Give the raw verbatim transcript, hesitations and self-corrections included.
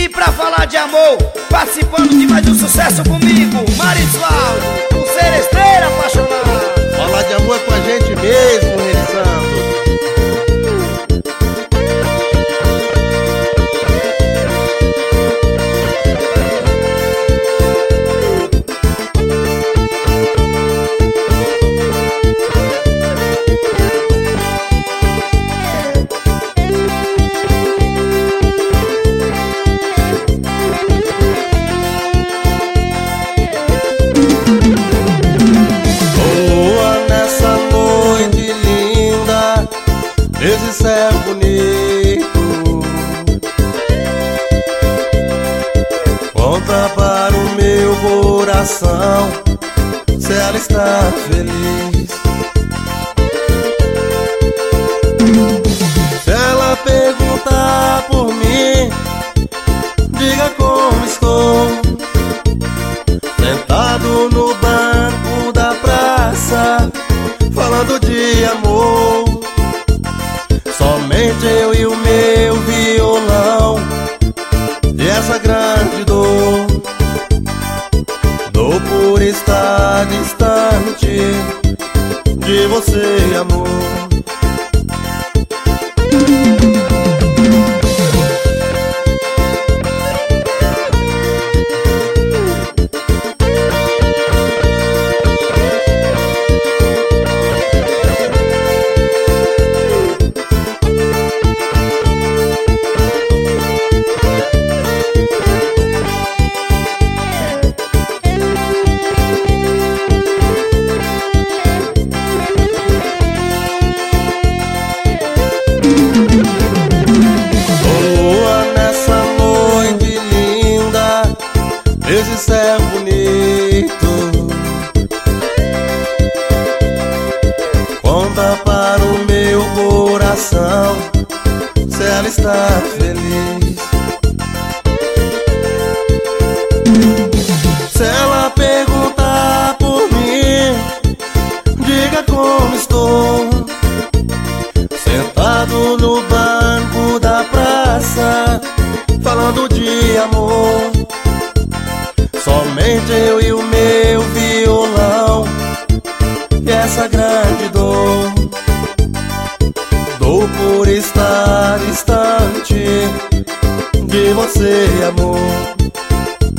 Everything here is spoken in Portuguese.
E pra falar de amor, participando de mais um sucesso comigo, Marisvaldo, o seresteiro apaixonado. Falar de amor é com a gente mesmo, Rei Santos. Esse céu bonito, conta para o meu coração se ela está feliz. Se ela perguntar por mim, diga como estou, sentado no banco da praça, falando de amor. Somente eu e o meu violão, e essa grande dor, dor por estar distante de você, amor. Esse céu bonito, conta para o meu coração se ela está feliz. Se ela perguntar por mim, diga como estou,